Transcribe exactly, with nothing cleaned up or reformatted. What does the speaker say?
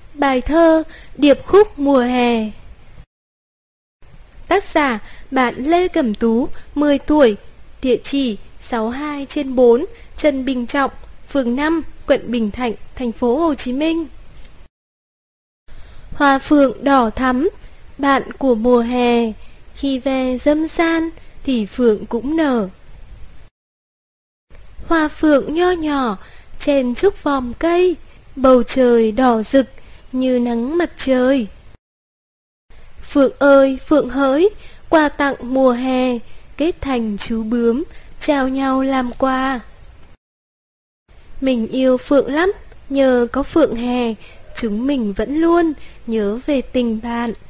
Bài thơ Điệp khúc mùa hè. Tác giả bạn Lê Cẩm Tú, mười tuổi, địa chỉ sáu mươi hai trên bốn Trần Bình Trọng, phường năm, quận Bình Thạnh, thành phố Hồ Chí Minh. Hoa phượng đỏ thắm, bạn của mùa hè, khi về dâm gian thì phượng cũng nở. Hoa phượng nho nhỏ trên trúc vòm cây, bầu trời đỏ rực như nắng mặt trời. Phượng ơi phượng hỡi, quà tặng mùa hè, kết thành chú bướm trao nhau làm quà. Mình yêu phượng lắm, nhờ có phượng hè, chúng mình vẫn luôn nhớ về tình bạn.